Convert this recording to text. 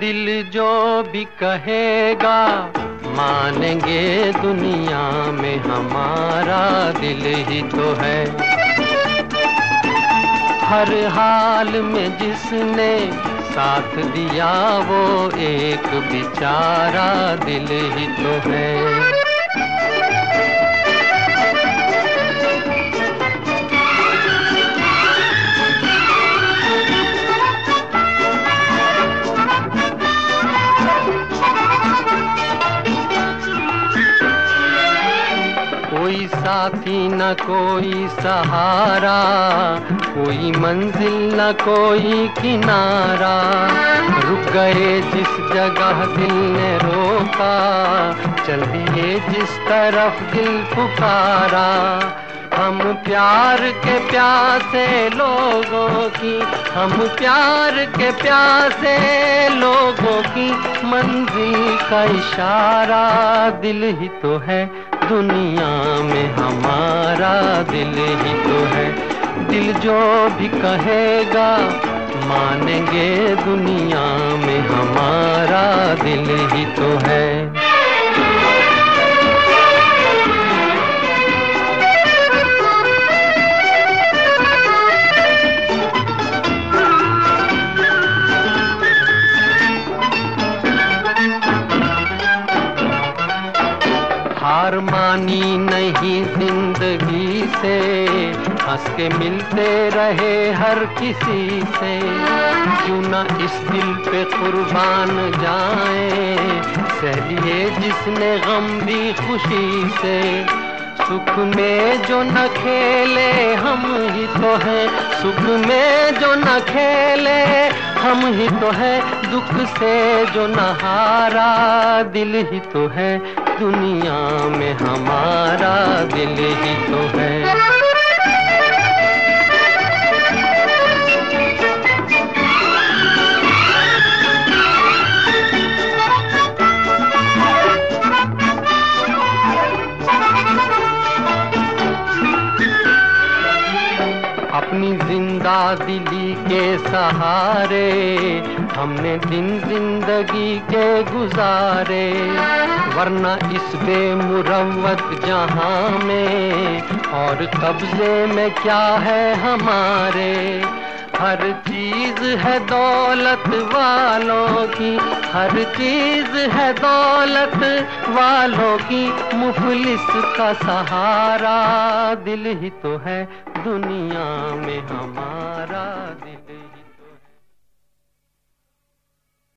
दिल जो भी कहेगा मानेंगे, दुनिया में हमारा दिल ही तो है। हर हाल में जिसने साथ दिया वो एक बेचारा दिल ही तो है। कोई साथी न कोई सहारा, कोई मंजिल न कोई किनारा। रुक गए जिस जगह दिल ने रोका, चल दिए जिस तरफ दिल पुकारा। हम प्यार के प्यासे लोगों की, हम प्यार के प्यासे लोगों की मंजिल का इशारा दिल ही तो है। दुनिया में हमारा दिल ही तो है। दिल जो भी कहेगा मानेंगे, दुनिया में हमारा दिल ही तो है। हार मानी नहीं जिंदगी से, हंस के मिलते रहे हर किसी से। क्यों न इस दिल पे कुर्बान जाए, सह लिए जिसने गम भी खुशी से। सुख में जो न खेले हम ही तो हैं, सुख में जो न खेले हम ही तो है। दुख से जो न हारा दिल ही तो है। दुनिया में हमारा दिल ही तो है। अपनी जिंदा दिली के सहारे हमने दिन जिंदगी के गुजारे। वरना इस बेमुरव्वत जहां में और कब्जे में क्या है हमारे। हर चीज है दौलत वालों की, हर चीज है दौलत वालों की। मुफलिस का सहारा दिल ही तो है। दुनिया में हमारा दिल